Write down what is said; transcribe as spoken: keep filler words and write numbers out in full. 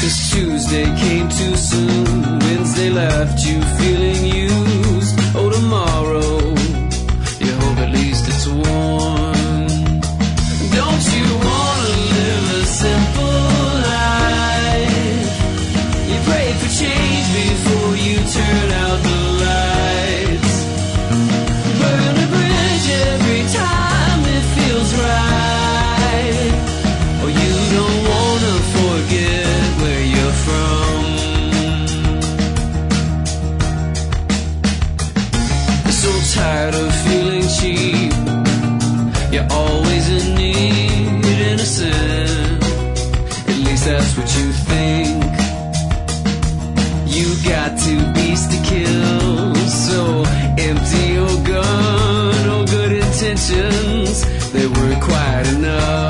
'Cause Tuesday came too soon, Wednesday left you feeling used. Oh, tomorrow, you hope at least it's warm. Don't you wanna live a simple life? You pray for change before you turn out the lights. Burn a bridge every time it feels right. Or you don't wanna forget where you're from. You're so tired of feeling cheap. You're always in need, innocent. At least that's what you think. You got two beasts to kill, so empty your gun. Oh, good intentions, they weren't quite enough.